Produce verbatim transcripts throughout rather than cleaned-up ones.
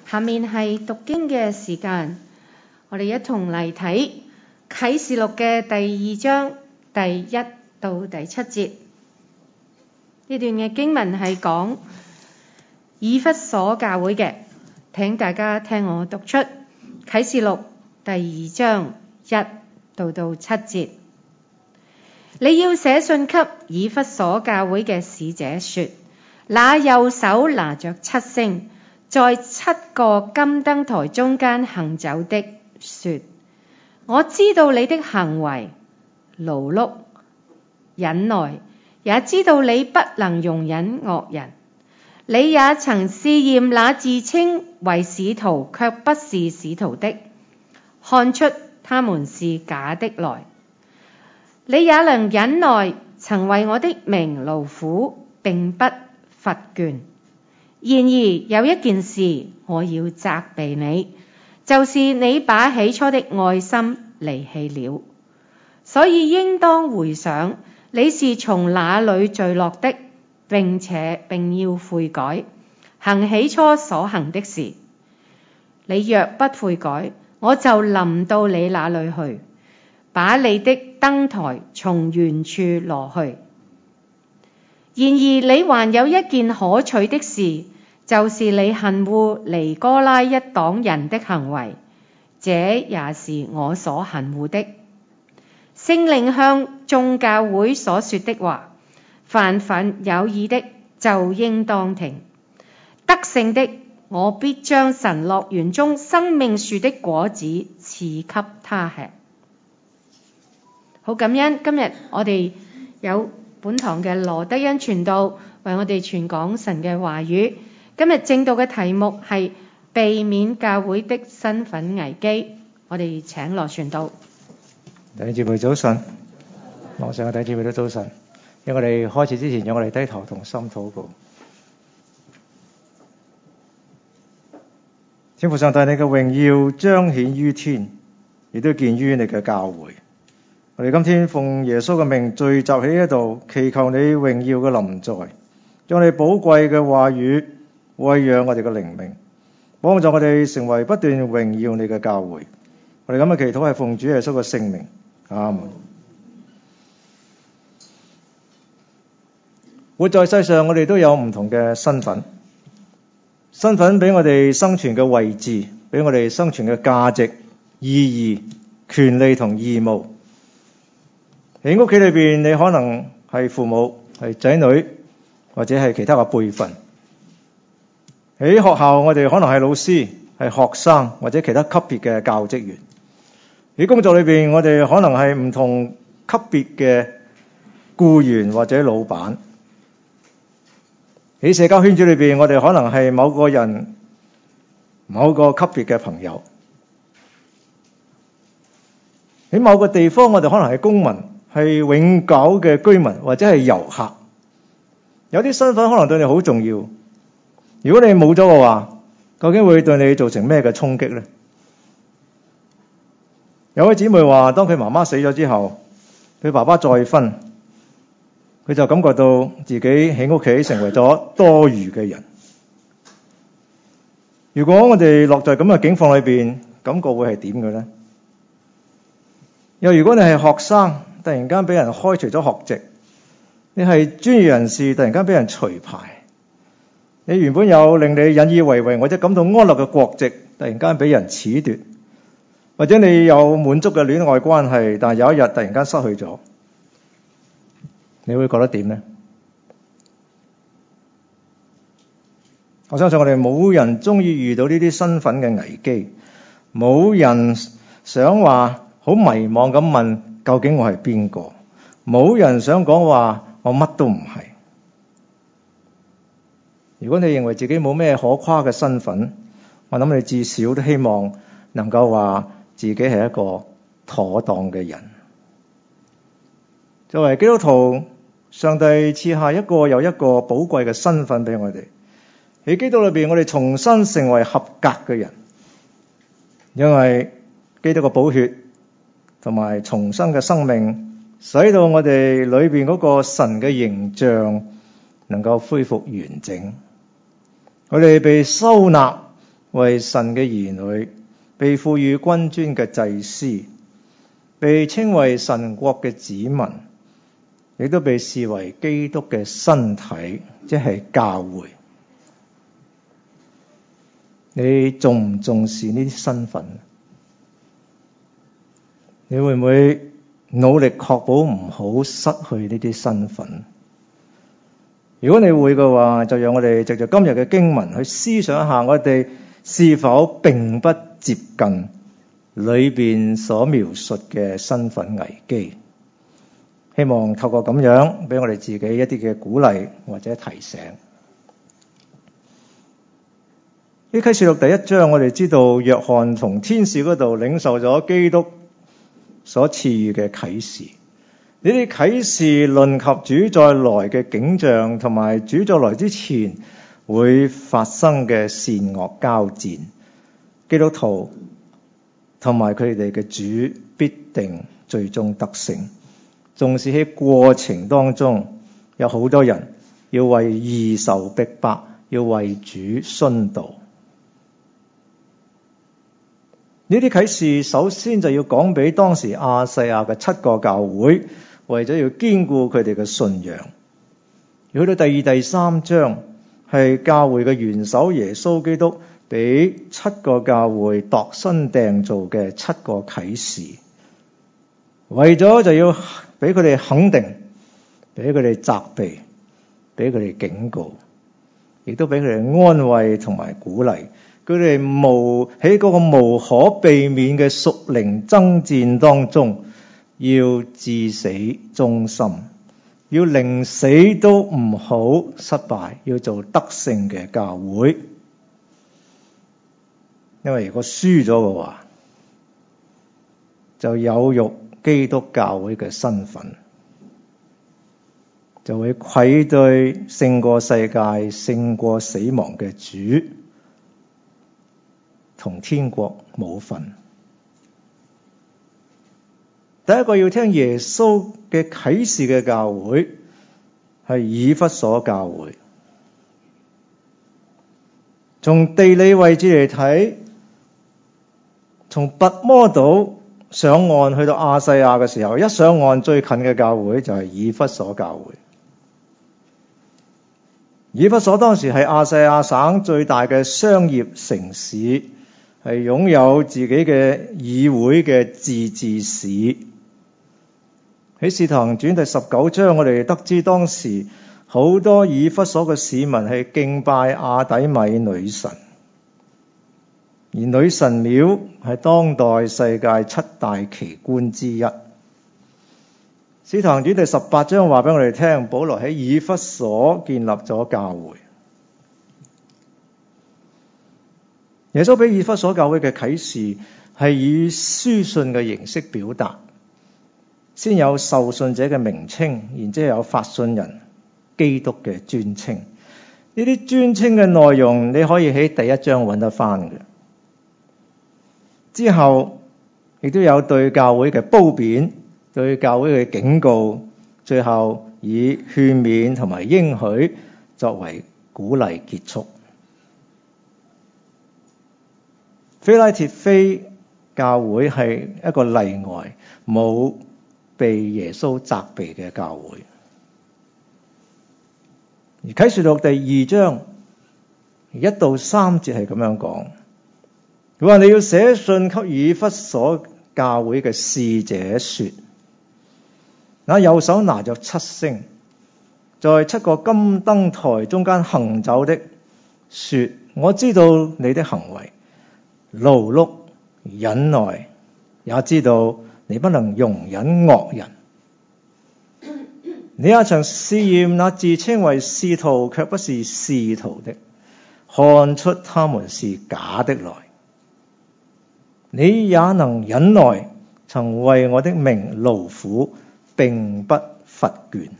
下面係讀經嘅時間，我哋一同嚟睇啟示錄嘅第二章第一到第七節。呢段嘅經文係講以弗所教會嘅，請大家聽我讀出啟示錄第二章一到到七節。你要寫信給以弗所教會嘅使者說，那右手拿着七星，在七個金燈台中間行走的說，我知道你的行為、勞碌、忍耐，也知道你不能容忍惡人。你也曾試驗那自稱為使徒卻不是使徒的，看出他們是假的來。你也能忍耐，曾為我的名勞苦，並不乏倦。然而有一件事我要責備你，就是你把起初的愛心離棄了。所以應當回想你是從哪裏墜落的，並且並要悔改，行起初所行的事。你若不悔改，我就臨到你那裏去，把你的燈台從原處挪去。然而你還有一件可取的事，就是你恨惡尼哥拉一黨人的行為，這也是我所恨惡的。聖靈向眾教會所說的話，凡凡有耳的就應當聽。得勝的，我必將神樂園中生命樹的果子賜給他吃。好感恩，今日我哋有本堂嘅羅德恩傳道為我哋傳講神嘅話語。今日正道嘅題目係避免教會的身份危機。我哋請羅傳道。 弟兄姊妹早晨，網上嘅弟兄姊妹都早晨。因為我哋開始之前，讓我哋低頭同心禱告。天父上帝，你嘅榮耀彰顯於天，亦都見於你嘅教會。我哋今天奉耶穌嘅名聚集喺呢度，祈求你榮耀嘅臨在，將你寶貴嘅話語餵養我哋嘅靈命，幫助我哋成為不斷榮耀你嘅教會。我哋咁嘅祈禱係奉主耶穌嘅聖名，阿門。活在世上，我哋都有唔同嘅身份，身份俾我哋生存嘅位置，俾我哋生存嘅價值、意義、權利同義務。喺屋企裏邊，你可能係父母、係仔女，或者係其他嘅輩分。喺學校，我哋可能係老師、係學生或者其他級別嘅教職員。喺工作裏邊，我哋可能係唔同級別嘅僱員或者老闆。喺社交圈子裏邊，我哋可能係某個人、某個級別嘅朋友。喺某個地方，我哋可能係公民，係永久嘅居民或者係遊客。有啲身份可能對你好重要，如果你冇咗嘅話，究竟會對你造成咩嘅衝擊呢？有位姊妹話，當佢媽媽死咗之後，佢爸爸再婚，佢就感覺到自己喺屋企成為咗多餘嘅人。如果我哋落在咁嘅境況裏邊，感覺會係點嘅呢？又如果你係學生，突然間俾人開除咗學籍，你係專業人士，突然間俾人除牌，你原本有令你引以為榮或者感到安樂嘅國籍，突然間俾人褫奪，或者你有滿足嘅戀愛關係，但係有一日突然間失去咗，你會覺得點呢？我相信我哋冇人中意遇到呢啲身份嘅危機，冇人想話好迷茫咁問究竟我係邊個，冇人想講話我乜都唔係。如果你認為自己冇咩可誇嘅身份，我諗你至少都希望能夠話自己係一個妥當嘅人。作為基督徒，上帝賜下一個又一個寶貴嘅身份俾我哋。喺基督裏邊，我哋重新成為合格嘅人，因為基督嘅寶血同埋重生嘅生命，使到我哋裏邊嗰個神嘅形象能夠恢復完整。我哋被收納， 為神嘅兒女，被賦予君尊嘅祭司，被稱為神國嘅子民，亦都被視為基督嘅身體，即係教會。你重唔重視呢啲身份？你會唔會努力確保唔好失去呢啲身份？如果你會嘅話，就讓我哋藉着今日嘅經文去思想一下，我哋是否並不接近裏邊所描述嘅身份危機？希望透過咁樣俾我哋自己一啲嘅鼓勵或者提醒。呢啟示錄第一章，我哋知道約翰從天使嗰度領受咗基督所賜予嘅啟示。呢啲啟示論及主再來嘅景象，同埋主再來之前會發生嘅善惡交戰。基督徒同埋佢哋嘅主必定最終得勝。縱使喺過程當中有好多人要為義受逼迫，要為主殉道。呢啲啟示首先就要講俾當時亞細亞嘅七個教會，為咗要堅固佢哋嘅信仰。去到第二、第三章係教會嘅元首耶穌基督俾七個教會度身訂造嘅七個啟示，為咗就要俾佢哋肯定，俾佢哋責備，俾佢哋警告，亦都俾佢哋安慰同埋鼓勵。佢哋無喺嗰個無可避免嘅屬靈爭戰當中，要至死忠心，要寧死都唔好失敗，要做得勝嘅教會。因為如果輸咗嘅話，就有辱基督教會嘅身份，就會愧對勝過世界、勝過死亡嘅主，同天國冇份。第一個要聽耶穌嘅啟示嘅教會係以弗所教會。從地理位置嚟睇，從拔摩島上岸去到亞細亞嘅時候，一上岸最近嘅教會就係以弗所教會。以弗所當時係亞細亞省最大嘅商業城市，係擁有自己嘅議會嘅自治市。喺《使徒行傳》第十九章，我哋得知當時好多以弗所嘅市民係敬拜亞底米女神，而女神廟係當代世界七大奇觀之一。《使徒行傳》第十八章話俾我哋聽，保羅喺以弗所建立咗教會。耶穌俾以弗所教會嘅啟示係以書信嘅形式表達，先有受信者嘅名稱，然之後有發信人基督嘅尊稱。呢啲尊稱嘅內容你可以喺第一章揾得翻嘅。之後亦都有對教會嘅褒貶，對教會嘅警告，最後以勸勉同埋應許作為鼓勵結束。非拉鐵非教會係一個例外，冇被耶穌責備嘅教會。而啟示錄第二章一到三節係咁樣講，佢話你要寫信給以弗所教會嘅使者說，那右手拿着七星，在七個金燈台中間行走的說，我知道你的行為，勞碌忍耐，也知道你不能容忍惡人。你也曾試驗那自稱為使徒卻不是使徒的，看出他們是假的來。你也能忍耐，曾為我的名勞苦，並不乏倦。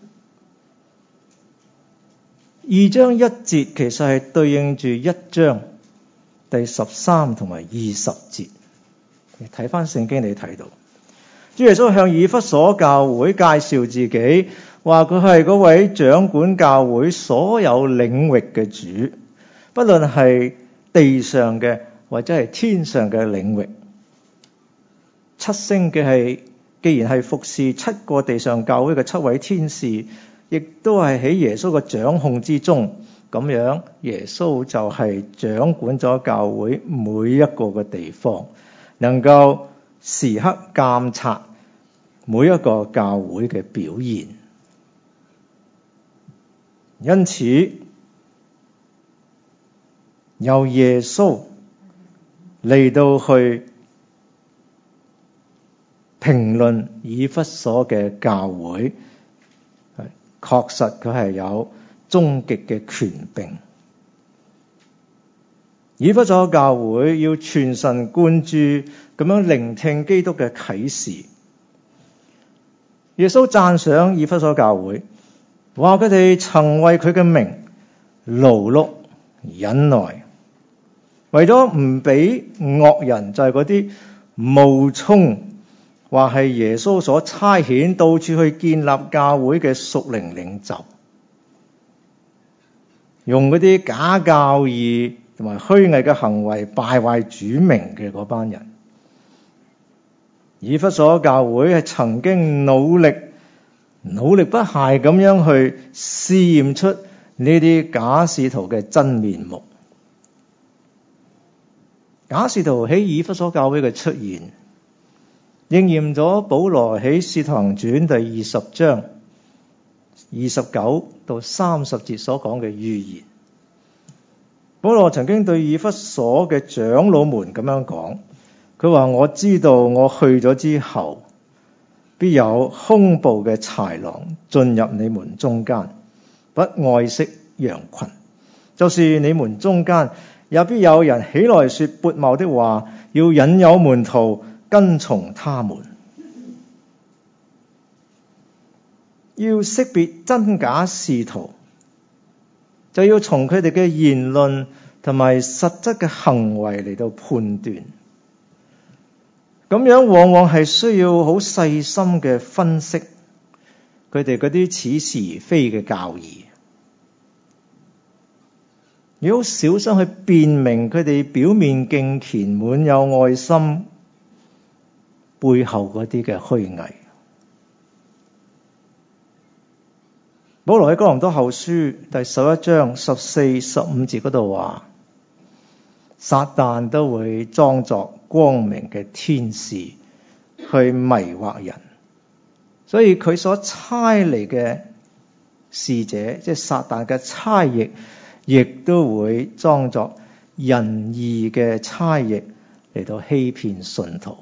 二章一節其實係對應住一章第十三同埋二十節。你睇翻聖經，你睇到主耶穌向以弗所教會介紹自己，話佢係嗰位掌管教會所有領域嘅主，不論係地地上嘅或者係天上嘅領域。七星嘅係，既然係服侍七個地上教會嘅七位天使，亦都係喺耶穌嘅掌控之中。咁樣耶穌就係掌管咗教會每一個嘅地方，能夠時刻監察每一個教會嘅表現。因此由耶穌嚟到去評論以弗所嘅教會，確實佢係有終極嘅權柄。以弗所教會要全神貫注咁樣聆聽基督嘅啟示。耶穌讚賞以弗所教會，話佢哋曾為佢嘅名勞碌忍耐，為咗唔俾惡人，就係嗰啲冒充話係耶穌所差遣到處去建立教會嘅屬靈領袖，用嗰啲假教義同埋虛偽嘅行為敗壞主名嘅嗰班人。以弗所教會係曾經努力努力不懈咁樣去試驗出呢啲假使徒嘅真面目。假使徒喺以弗所教會嘅出現，應驗咗保羅喺《使徒行傳》第二十章二十九到三十節所講嘅預言。保羅曾經對以弗所嘅長老們咁樣講，佢話：我知道我去咗之後，必有兇暴嘅豺狼進入你們中間，不愛惜羊群。就是你們中間也必有人起來說悖謬的話，要引誘門徒跟從他們。要識別真假使徒，就要從佢哋嘅言論同埋實質嘅行為嚟到判斷。咁樣往往係需要好細心嘅分析佢哋嗰啲似是而非嘅教義，要好小心去辨明佢哋表面敬虔滿有愛心背後嗰啲嘅虛偽。保羅喺哥林多後書第十一章十四、十五節嗰度話，撒旦都會裝作光明嘅天使去迷惑人，所以佢所差嚟嘅使者，即係撒旦嘅差役，亦都會裝作仁義嘅差役嚟到欺騙信徒。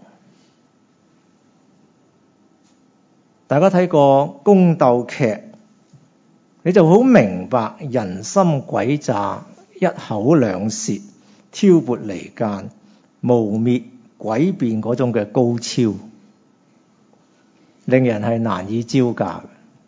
大家睇過宮鬥劇，你就好明白人心詭詐、一口兩舌、挑撥離間、污蔑詭辯嗰種嘅高超，令人係難以招架。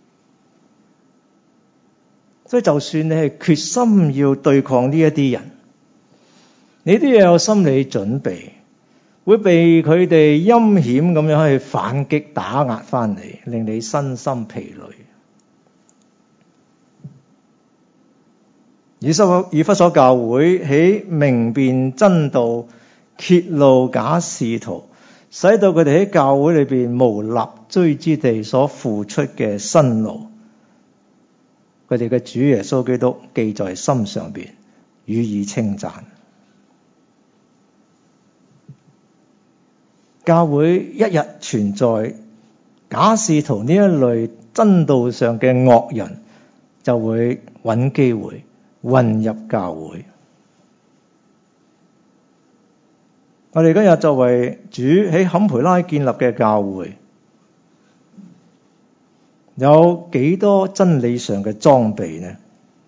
所以就算你係決心要對抗呢一啲人，你都要有心理準備，會被佢哋陰險咁樣去反擊打壓翻嚟，令你身心疲累。以弗所教會喺明辨真道、揭露假使徒，使到佢哋喺教會裏邊無立錐之地所付出嘅辛勞，佢哋嘅主耶穌基督記在心上邊，予以稱讚。教會一日存在假使徒呢一類真道上嘅惡人，就會揾機會混入教會。我哋今日作為主喺坎培拉建立嘅教會，有幾多真理上嘅裝備呢？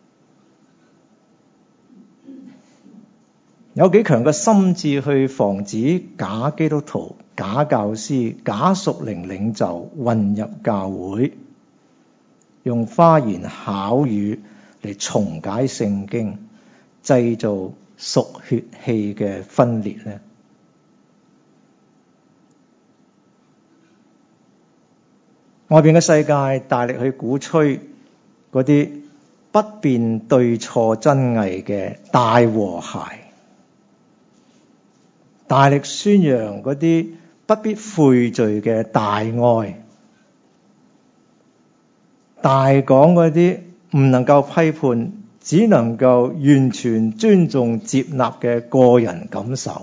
有幾強嘅心智去防止假基督徒、假教師、假屬靈領袖混入教會，用花言巧語嚟重解聖經，製造屬血氣嘅分裂呢？外邊嘅世界大力去鼓吹嗰啲不辨對錯真偽嘅大和諧， 大力宣揚嗰啲不必悔罪嘅大愛，大講嗰啲唔能夠批判，只能夠完全尊重接納嘅個人感受，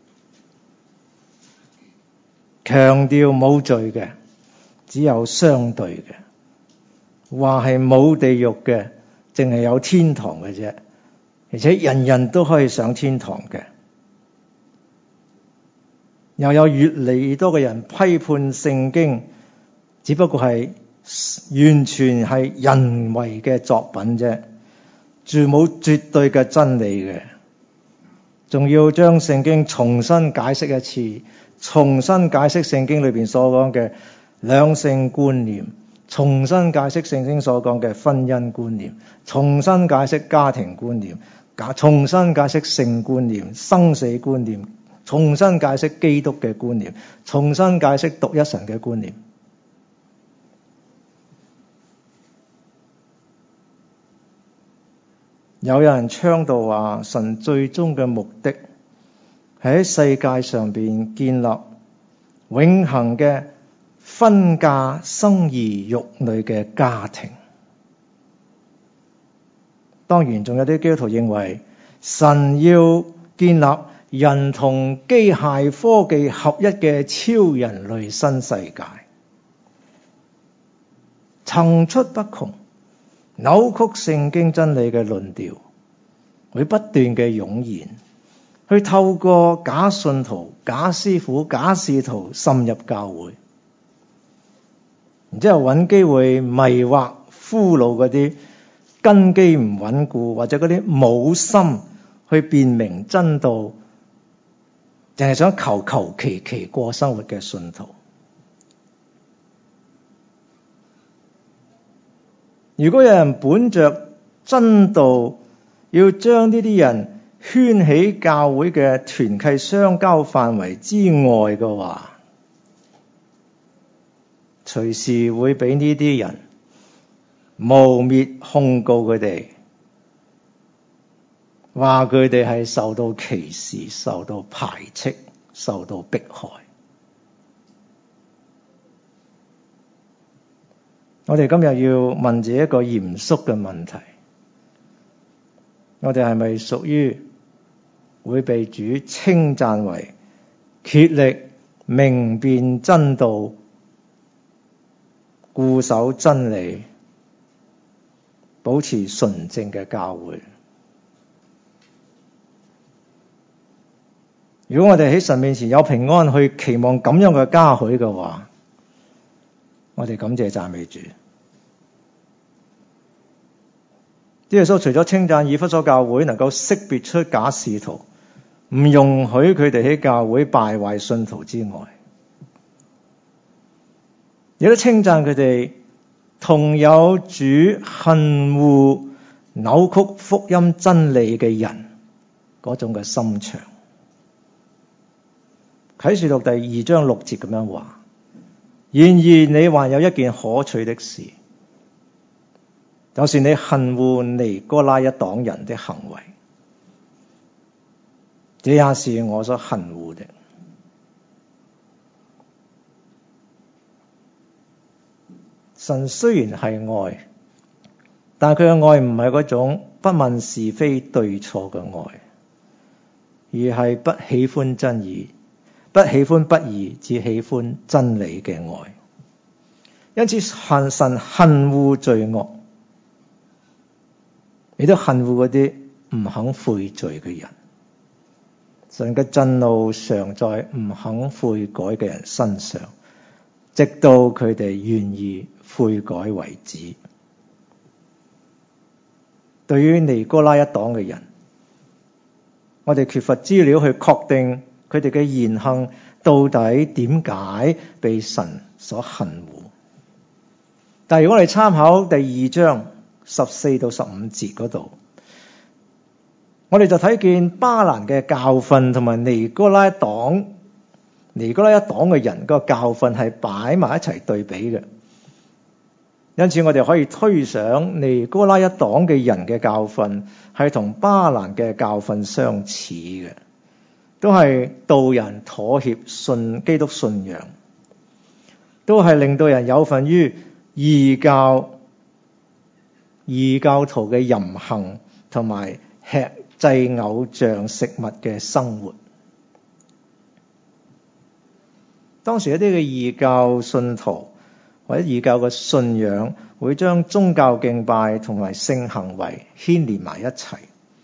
強調冇罪嘅，只有相對嘅，話係冇地獄嘅，淨係有天堂嘅啫，而且人人都可以上天堂嘅。又有越嚟越多嘅人批判聖經，只不過係完全係人為嘅作品啫，絕冇絕對嘅真理嘅，仲要將聖經重新解釋一次，重新解釋聖經裏邊所講嘅兩性觀念，重新解釋聖經所講嘅婚姻觀念，重新解釋家庭觀念，重新解釋性觀念、生死觀念，重新解釋基督嘅觀念，重新解釋獨一神嘅觀念。有人倡導話，神最終嘅目的係喺世界上邊建立永恆嘅婚嫁生兒育女嘅家庭。當然仲有啲基督徒認為，神要建立人同機械科技合一嘅超人類新世界，層出不窮，扭曲聖經真理嘅論調會不斷嘅湧現，去透過假信徒、假師傅、假使徒滲入教會，然之後揾機會迷惑俘虜嗰啲根基唔穩固或者嗰啲冇心去辨明真道，淨係想求求其其過生活嘅信徒。如果有人本着真道要將呢啲人圈喺教會嘅團契相交範圍之外嘅話，隨時會俾呢啲人誣衊控告佢哋，話佢哋係受到歧視、受到排斥、受到迫害。我哋今日要問自己一個嚴肅嘅問題：我哋係咪屬於會被主稱讚為竭力明辨真道、固守真理、保持純正嘅教會？如果我哋喺神面前有平安，去期望咁樣嘅嘉許嘅話，我哋感謝讚美主。主耶穌除咗稱讚以弗所教會能夠識別出假使徒，唔容許佢哋喺教會敗壞信徒之外，亦都稱讚佢哋同有主恨惡扭曲福音真理嘅人嗰種嘅心腸。啟示錄第二章六節咁樣話：然而你還有一件可取的事，就是你恨惡尼哥拉一黨人的行為，這也是我所恨惡的。神雖然係愛，但佢嘅愛唔係嗰種不問是非對錯嘅愛，而係不喜歡真義，不喜歡不義，只喜歡真理嘅愛。因此神神恨惡罪惡，亦都恨惡嗰啲唔肯悔罪嘅人。神嘅震怒常在唔肯悔改嘅人身上，直到佢哋願意悔改為止。對於尼哥拉一黨嘅人，我哋缺乏資料去確定佢哋嘅言行到底點解被神所恨惡。但係如果我哋參考第二章十四到十五節嗰度，我哋就睇見巴蘭嘅教訓同埋尼哥拉黨尼哥拉一黨嘅人個教訓係擺埋一齊對比嘅。因此我哋可以推想尼哥拉一黨嘅人嘅教訓係同巴蘭嘅教訓相似嘅， 都係導人妥協信基督信仰，都係令到人有份於異教異教徒嘅淫行同埋吃祭偶像食物嘅生活。當時一啲嘅異教信徒或者異教嘅信仰會將宗教敬拜同埋性行為牽連埋一齊，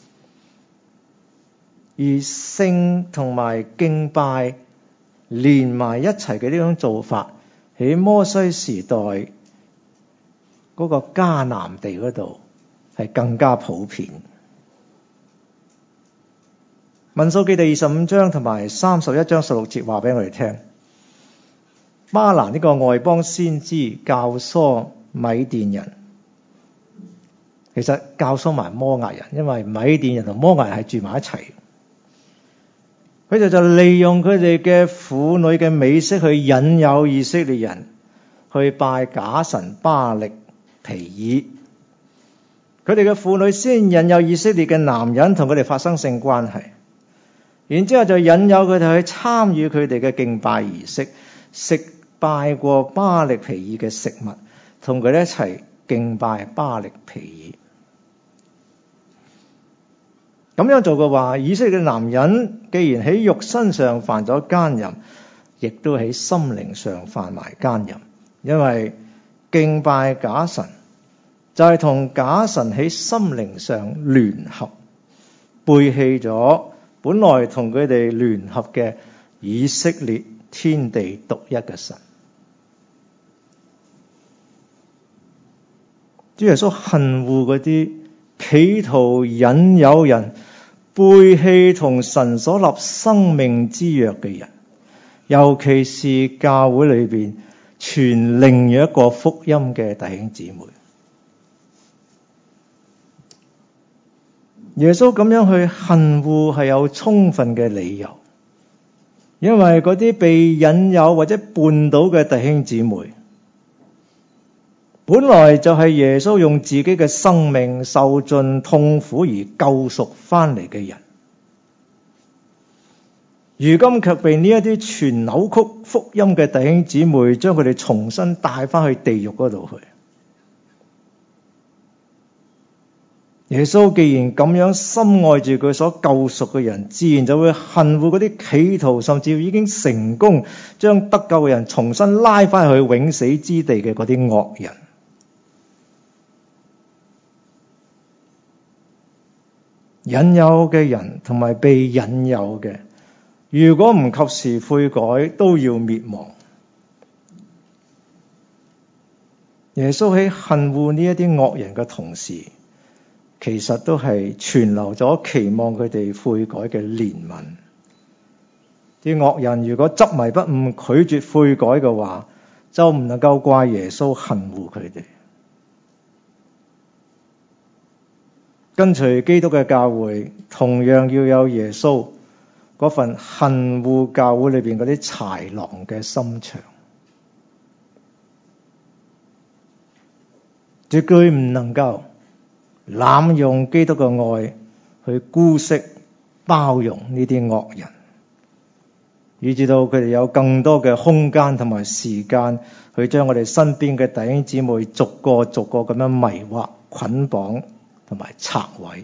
而性同埋敬拜連埋一齊嘅呢種做法，喺摩西時代嗰個迦南地嗰度係更加普遍。民數記第二十五章同埋三十一章十六節話俾我哋聽，巴蘭呢個外邦先知教唆米甸人，其實教唆埋摩押人，因為米甸人同摩押人係住埋一齊。佢哋就利用佢哋嘅婦女嘅美色去引誘以色列人去拜假神巴力皮爾。佢哋嘅婦女先引誘以色列嘅男人同佢哋發生性關係，然之後就引誘佢哋去參與佢哋嘅敬拜儀式，食拜過巴力皮爾嘅食物，同佢哋一齊敬拜巴力皮爾。咁樣做嘅話，以色列嘅男人既然喺肉身上犯咗奸淫，亦都喺心靈上犯埋奸淫，因為敬拜假神就係同假神喺心靈上聯合，背棄咗本來同佢哋聯合嘅以色列天地獨一嘅神。主耶穌恨惡嗰啲企圖引誘人背棄同神所立生命之約嘅人，尤其是教會裏邊傳另一個福音嘅弟兄姊妹。耶穌咁樣去恨惡係有充分嘅理由，因為嗰啲被引誘或者絆倒嘅弟兄姊妹，本來就係耶穌用自己嘅生命受盡痛苦而救贖翻嚟嘅人，如今卻被呢一啲傳扭曲福音嘅弟兄姊妹將佢哋重新帶翻去地獄嗰度去。耶穌既然咁樣深愛住佢所救贖嘅人，自然就會恨惡嗰啲企圖甚至已經成功將得救嘅人重新拉翻去永死之地嘅嗰啲惡人。引誘嘅人同埋被引誘嘅，如果唔及時悔改，都要滅亡。耶穌喺恨惡呢一啲惡人嘅同時，其實都係存留咗期望佢哋悔改嘅憐憫。啲惡人如果執迷不悟，拒絕悔改嘅話，就唔能夠怪耶穌恨惡佢哋。跟隨基督嘅教會同樣要有耶穌嗰份恨惡教會裏邊嗰啲豺狼嘅心腸，絕對唔能夠濫用基督嘅愛去姑息包容呢啲惡人，以至到佢哋有更多嘅空間同埋時間去將我哋身邊嘅弟兄姊妹逐個逐個咁樣迷惑、捆綁同埋拆毀。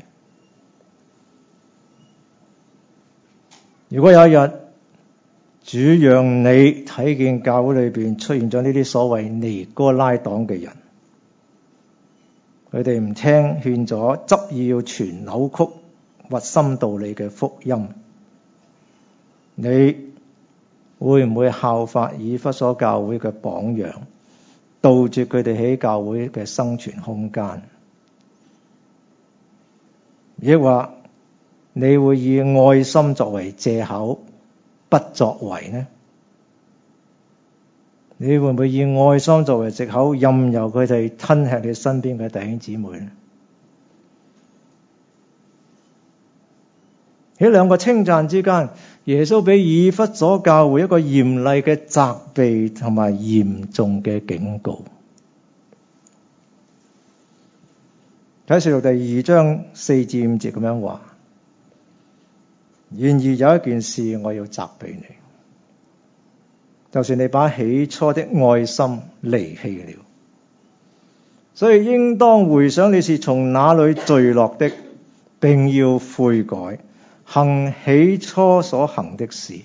如果有一日主讓你睇見教會裏邊出現咗呢啲所謂尼哥拉黨嘅人，佢哋唔聽勸咗，執意要傳扭曲核心道理嘅福音，你會唔會效法以弗所教會嘅榜樣，杜絕佢哋喺教會嘅生存空間？亦或你會以愛心作為藉口，不作為呢？你會唔會以愛心作為藉口，任由佢哋吞吃你身邊嘅弟兄姊妹呢？喺兩個稱讚之間，耶穌俾以弗所教會一個嚴厲嘅責備同埋嚴重嘅警告。啟示錄第二章四至五節咁樣話： 然而有一件事我要責備你，就是你把起初的愛心離棄了。所以應當回想你是從哪裏墜落的，並要悔改，行起初所行的事。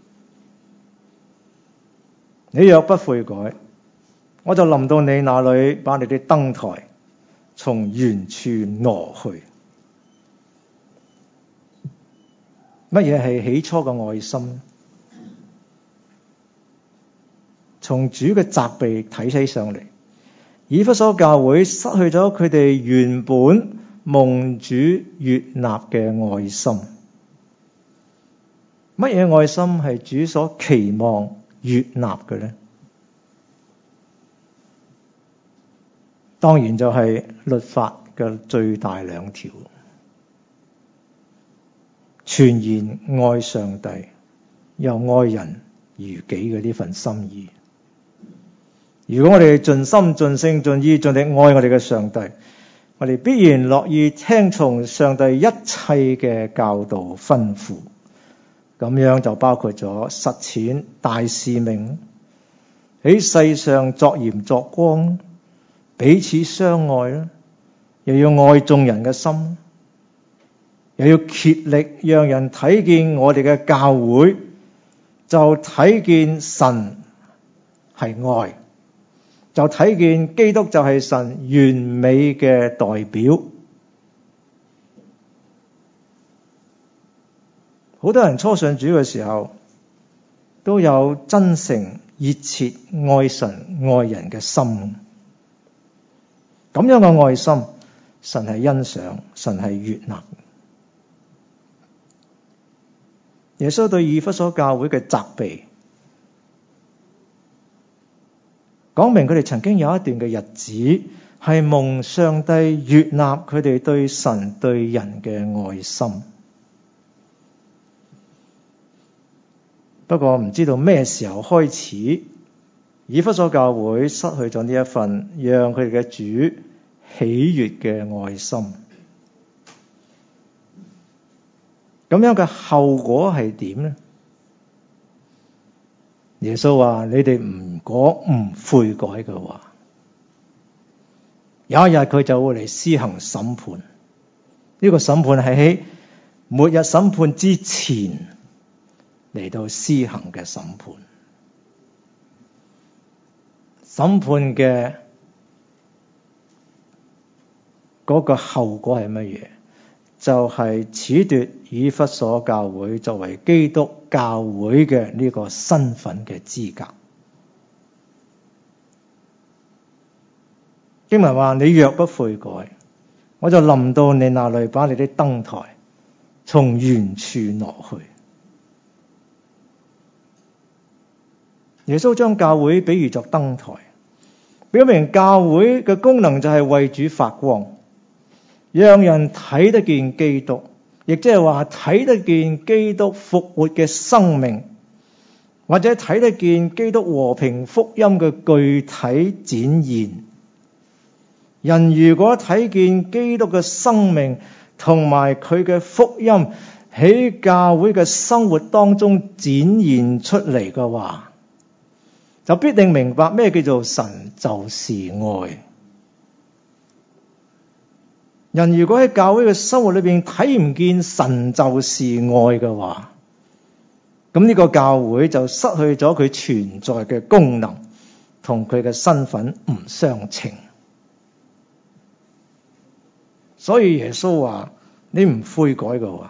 你若不悔改，我就臨到你那裏，把你的燈台從原處挪去。乜嘢係起初嘅愛心？從主嘅責備睇起上嚟，以弗所教會失去咗佢哋原本蒙主悅納嘅愛心。乜嘢愛心係主所期望悅納嘅呢？當然就係律法嘅最大兩條，全然愛上帝又愛人如己嘅呢份心意。如果我哋盡心盡性盡意盡力愛我哋嘅上帝，我哋必然樂意聽從上帝一切嘅教導吩咐。咁樣就包括咗實踐大使命，喺世上作鹽作光，彼此相愛啦，又要愛眾人嘅心，又要竭力讓人睇見我哋嘅教會，就睇見神係愛，就睇見基督就係神完美嘅代表。好多人初信主嘅時候，都有真誠熱切愛神愛人嘅心。咁樣嘅愛心，神係欣賞，神係悅納。耶穌對以弗所教會嘅責備，講明佢哋曾經有一段嘅日子係蒙上帝悅納佢哋對神對人嘅愛心。不過唔知道咩時候開始，以弗所教會失去咗呢一份讓佢哋嘅主喜悅嘅愛心。咁樣嘅後果係點呢？耶穌話：你哋如果唔悔改嘅話，有一日佢就會嚟施行審判。呢個審判係喺末日審判之前嚟到施行嘅審判。審判嘅嗰個後果係乜嘢？就係褫奪以弗所教會作為基督教會嘅呢個身份嘅資格。經文話：你若不悔改，我就臨到你那裏，把你的燈台從原處挪去。耶穌將教會比喻作燈台，表明教會嘅功能就係為主發光，讓人睇得見基督，亦即係話睇得見基督復活嘅生命，或者睇得見基督和平福音嘅具體展現。人如果睇見基督嘅生命同埋佢嘅福音喺教會嘅生活當中展現出嚟嘅話，就必定明白咩叫做神就是愛。人如果喺教會嘅生活裏邊睇唔見神就是愛嘅話，咁呢個教會就失去咗佢存在嘅功能，同佢嘅身份唔相稱。所以耶穌話：你唔悔改嘅話，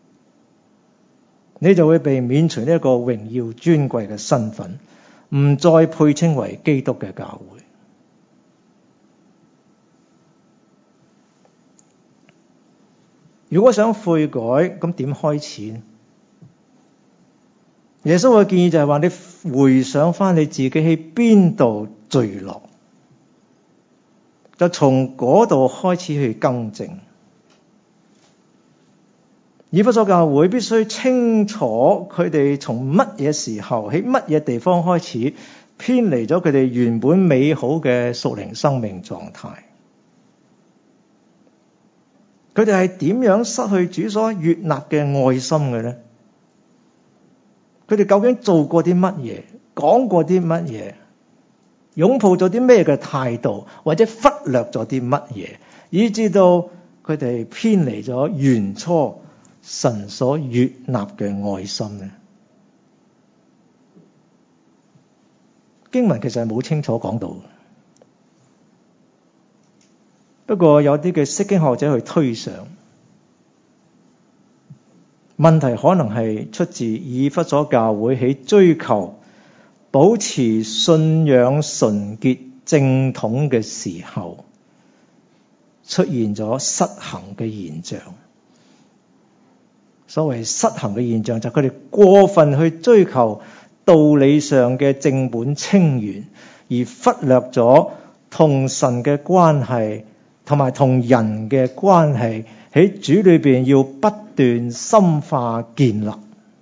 你就會被免除呢一個榮耀尊貴嘅身份，唔再配稱為基督嘅教會。如果想悔改，咁點開始？耶穌嘅建議就係話：你回想翻你自己喺邊度墜落，就從嗰度開始去更正。以弗所教會必須清楚佢哋從乜嘢時候喺乜嘢地方開始偏離咗佢哋原本美好嘅屬靈生命狀態。 佢哋係點樣失去主所悅納嘅愛心嘅呢？佢哋究竟做過啲乜嘢，講過啲乜嘢，擁抱咗啲咩嘅態度，或者忽略咗啲乜嘢，以致到佢哋偏離咗原初神所悅納嘅愛心呢？經文其實係冇清楚講到，不過有啲嘅釋經學者去推想，問題可能係出自以弗所教會喺追求保持信仰純潔正統嘅時候，出現咗失衡嘅現象。所謂失衡嘅現象就係佢哋過分去追求道理上嘅正本清源，而忽略咗同神嘅關係同埋同人嘅關係喺主裏邊要不斷深化建立。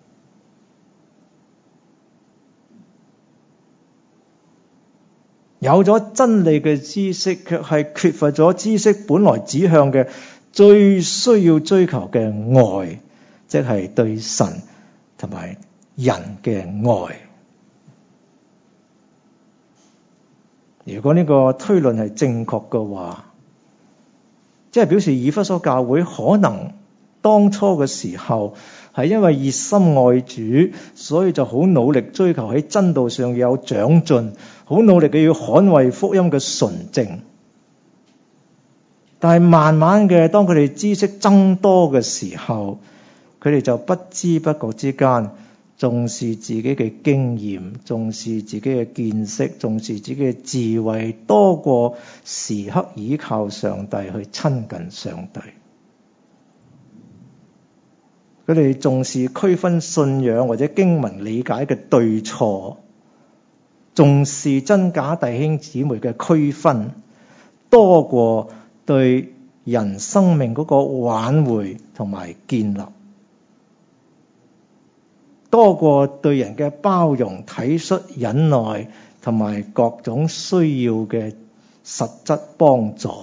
有咗真理嘅知識，卻係缺乏咗知識本來指向嘅最需要追求嘅愛，即係對神同埋人嘅愛。如果呢個推論係正確嘅話，即係表示以弗所教會可能當初嘅時候係因為熱心愛主，所以就好努力追求喺真道上有長進，好努力嘅要捍衛福音嘅純正。但係慢慢嘅，當佢哋知識增多嘅時候，佢哋就不知不覺之間重視自己嘅經驗，重視自己嘅見識，重視自己嘅智慧，多過時刻倚靠上帝去親近上帝。佢哋重視區分信仰或者經文理解嘅對錯，重視真假弟兄姊妹嘅區分，多過對人生命嗰個挽回同埋建立，多過對人嘅包容、體恤、忍耐同埋各種需要嘅實質幫助。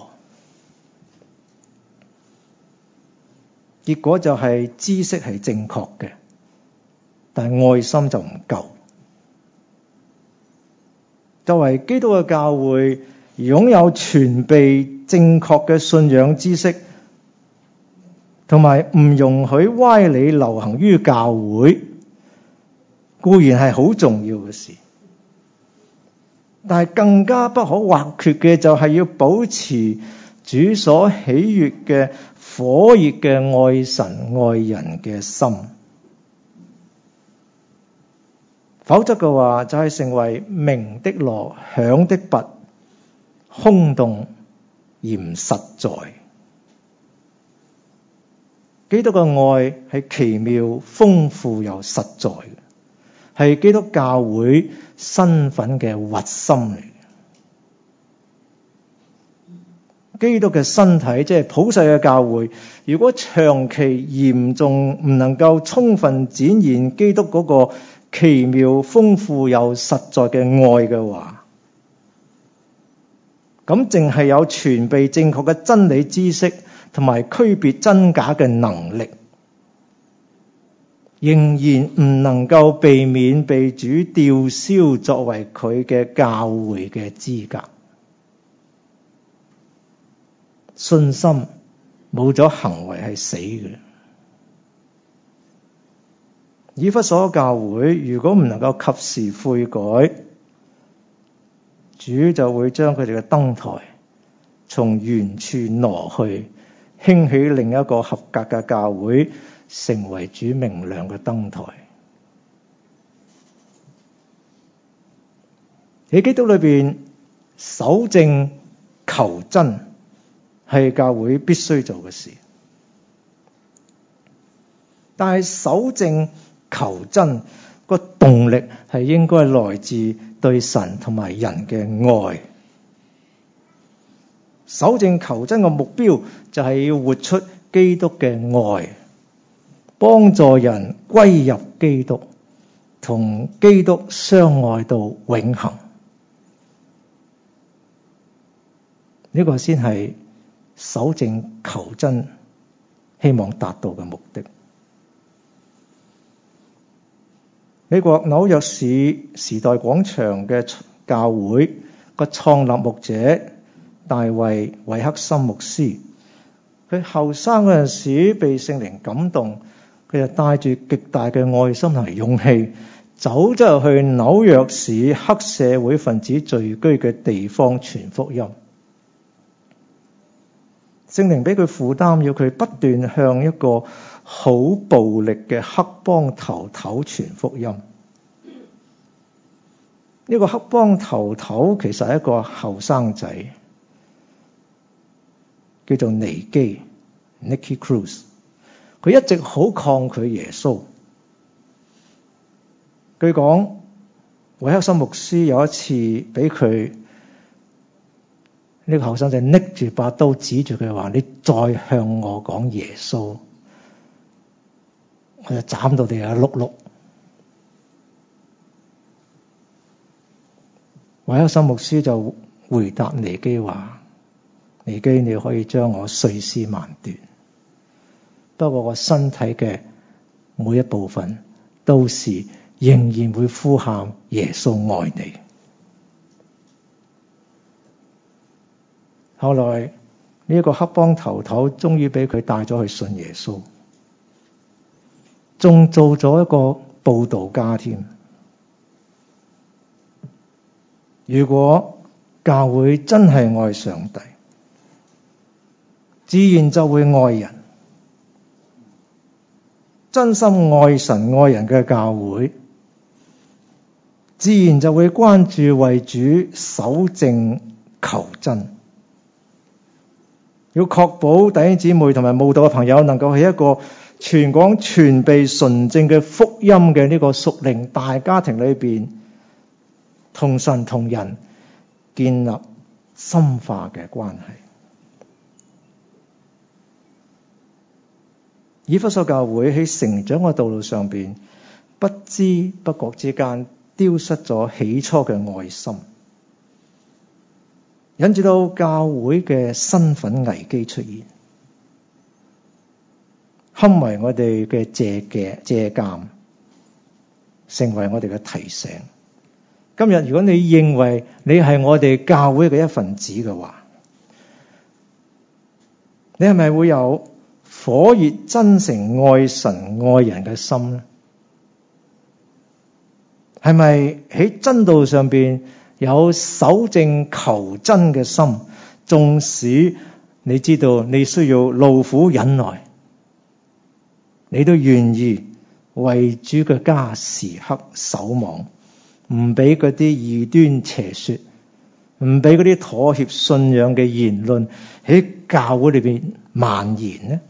結果就係知識係正確嘅，但係愛心就唔夠。作為基督嘅教會，擁有全備正確嘅信仰知識，同埋唔容許歪理流行於教會，固然係好重要嘅事，但係更加不可或缺嘅就係要保持主所喜悅嘅火熱嘅愛神愛人嘅心，否則嘅話就係成為鳴的鑼、響的鈸，空洞而唔實在。基督嘅愛係奇妙、豐富又實在嘅，係基督教會身份嘅核心嚟。基督嘅身體即係普世嘅教會，如果長期嚴重唔能夠充分展現基督嗰個奇妙、豐富又實在嘅愛嘅話，咁淨係有全備正確嘅真理知識同埋區別真假嘅能力，仍然唔能夠避免被主吊銷作為佢嘅教會嘅資格。信心冇咗行為係死嘅。以弗所教會如果唔能夠及時悔改，主就會將佢哋嘅燈台從原處挪去，興起另一個合格嘅教會，成為主明亮嘅燈台。喺基督裏邊，守正求真係教會必須做嘅事，但係守正求真個動力係應該來自對神同埋人嘅愛。守正求真嘅目標就係要活出基督嘅愛，幫助人歸入基督，同基督相愛到永恆。呢個先係守正求真希望達到嘅目的。美國紐約市時代廣場嘅教會個創立牧者大衛韋克森牧師，佢後生嗰陣時被聖靈感動，佢就帶住極大嘅愛心同埋勇氣，走咗去紐約市黑社會分子聚居嘅地方傳福音。聖靈俾佢負擔，要佢不斷向一個好暴力嘅黑幫頭頭傳福音。呢個黑幫頭頭其實係一個後生仔，叫做尼基 Nicky Cruz。佢一直好抗拒耶穌。據講，韋克森牧師有一次俾佢呢個後生仔拎住把刀指住佢話：你再向我講耶穌，我就斬到你一碌碌。韋克森牧師就回答尼基話：尼基，你可以將我碎屍萬段，不過我身體嘅每一部分都是仍然會呼喊耶穌愛你。後來呢一個黑幫頭頭終於俾佢帶咗去信耶穌，仲做咗一個佈道家添。如果教會真係愛上帝，自然就會愛人。真心愛神愛人嘅教會，自然就會關注為主守正求真。要確保弟兄姊妹同埋慕道嘅朋友能夠喺一個全港全備純正嘅福音嘅呢個屬靈大家庭裏邊，同神同人建立深化嘅關係。以弗所教會喺成長嘅道路上邊，不知不覺之間丟失咗起初嘅愛心，引致到教會嘅身份危機出現，堪為我哋嘅借鏡借鑑，成為我哋嘅提醒。今日如果你認為你係我哋教會嘅一份子嘅話，你係咪會有火熱真誠愛神愛人嘅心呢？係咪喺真道上邊有守正求真嘅心？縱使你知道你需要勞苦忍耐，你都願意為主嘅家時刻守望，唔俾嗰啲異端邪說，唔俾嗰啲妥協信仰嘅言論喺教會裏邊蔓延呢？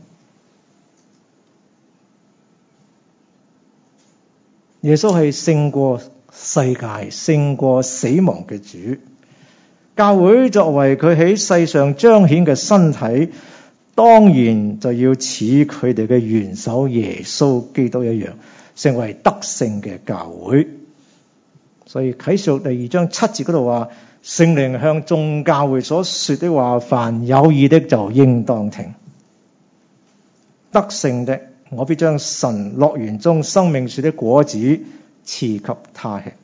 耶穌係勝過世界、勝過死亡嘅主。教會作為佢喺世上彰顯嘅身體，當然就要似佢哋嘅元首耶穌基督一樣，成為得勝嘅教會。所以啟示錄第二章七節嗰度話：聖靈向眾教會所說的話，凡有耳的就應當聽。得勝的，我必將神樂園中生命樹的果子賜給他吃。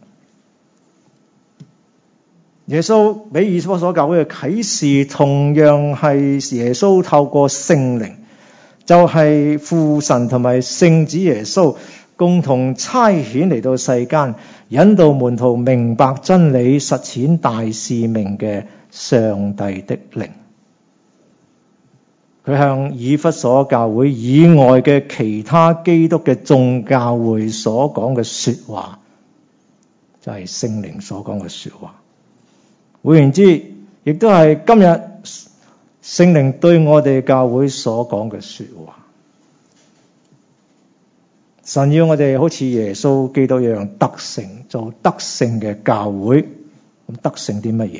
耶穌俾以弗所教會嘅啟示，同樣係耶穌透過聖靈，就係、是、父神同埋聖子耶穌共同差遣嚟到世間，引導門徒明白真理、實踐大使命嘅上帝的靈。佢向以弗所教會以外嘅其他基督嘅眾教會所講嘅說話，就係、是、聖靈所講嘅說話。換言之，亦都係今日聖靈對我哋教會所講嘅說話。神要我哋好似耶穌基督一樣得勝，做得勝嘅教會。咁得勝啲乜嘢？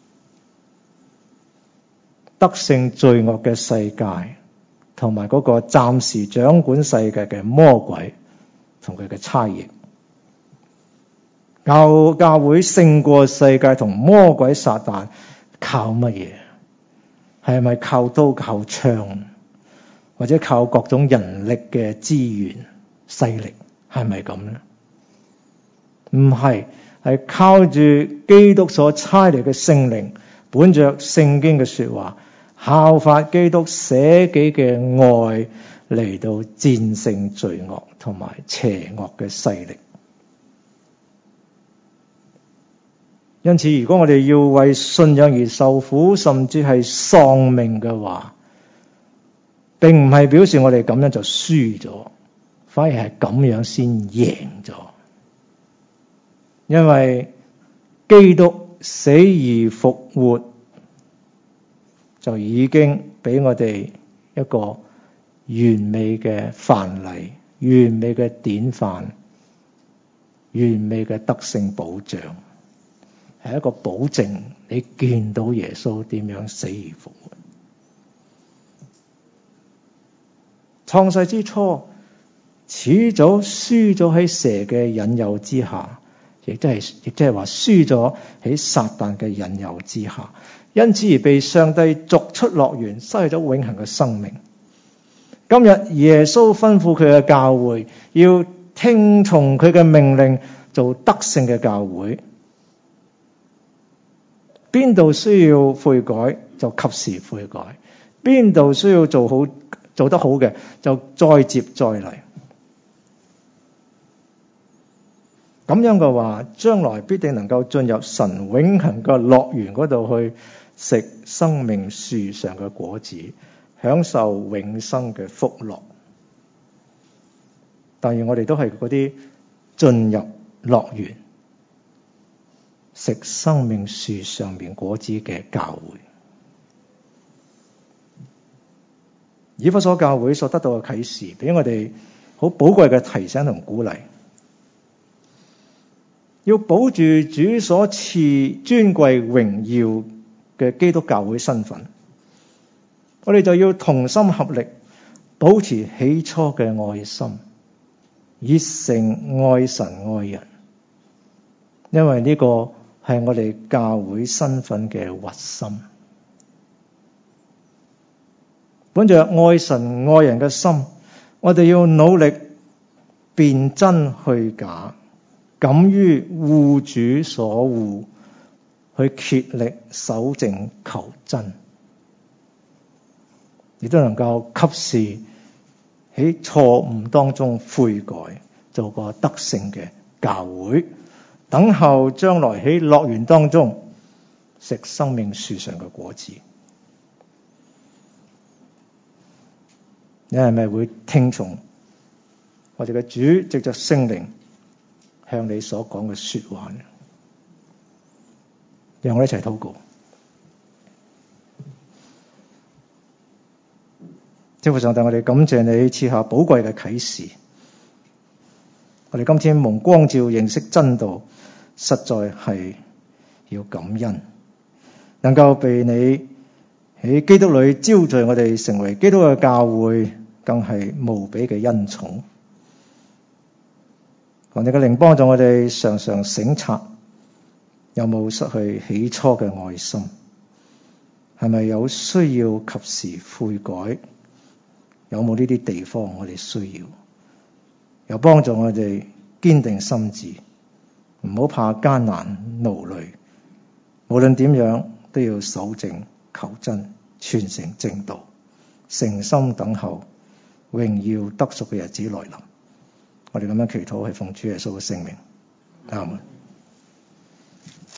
得勝罪惡嘅世界，同埋嗰個暫時掌管世界嘅魔鬼同佢嘅差役。教教會勝過世界同魔鬼撒旦，靠乜嘢？係咪靠刀靠槍？ 或者靠各種人力嘅資源勢力，係咪咁呢？唔係，係靠住基督所差嚟嘅聖靈，本着聖經嘅說話，效法基督捨己嘅愛嚟到戰勝罪惡同埋邪惡嘅勢力。因此，如果我哋要為信仰而受苦，甚至係喪命嘅話，並唔係表示我哋咁樣就輸咗，反而係咁樣先贏咗。因為基督死而復活，就已經俾我哋一個完美嘅範例、完美嘅典範、完美嘅得勝保障，係一個保證。你見到耶穌點樣死而復活。創世之初，始祖輸咗喺蛇嘅引誘之下，亦即係亦即係話輸咗喺撒旦嘅引誘之下，因此而被上帝逐出樂園，失去咗永恆嘅生命。今日耶穌吩咐佢嘅教會要聽從佢嘅命令，做得勝嘅教會。邊度需要悔改就及時悔改，邊度需要做好做得好嘅就再接再厲。咁樣嘅話，將來必定能夠進入神永恆嘅樂園嗰度去食生命樹上嘅果子，享受永生嘅福樂。但願我哋都係嗰啲進入樂園食生命樹上面果子嘅教會。以弗所教會所得到嘅啟示，俾我哋好寶貴嘅提醒同鼓勵，要保住主所賜尊貴榮耀嘅基督教會身份。我哋就要同心合力，保持起初嘅愛心，熱誠愛神愛人，因為呢個係我哋教會身份嘅核心。本着愛神愛人嘅心，我哋要努力辨真去假，敢於護主所護，去竭力守正求真，亦都能夠及時喺錯誤當中悔改，做個得勝嘅教會，等候將來喺樂園當中食生命樹上嘅果子。你係咪會聽從我哋嘅主藉着聖靈向你所講嘅說話呢？讓我哋一齊禱告。天父上帝，我哋感謝你賜下寶貴嘅啟示。我哋今天蒙光照認識真道，實在係要感恩，能夠被你喺基督裏招聚我哋成為基督嘅教會，更係無比嘅恩寵。求你嘅靈幫助我哋常常省察，有冇失去起初嘅愛心？係咪有需要及時悔改？有冇呢啲地方我哋需要？又幫助我哋堅定心志，唔好怕艱難勞累，無論點樣都要守正求真，傳承正道，誠心等候榮耀得贖嘅日子來臨。我哋咁樣祈禱係奉主耶穌嘅聖名，阿門。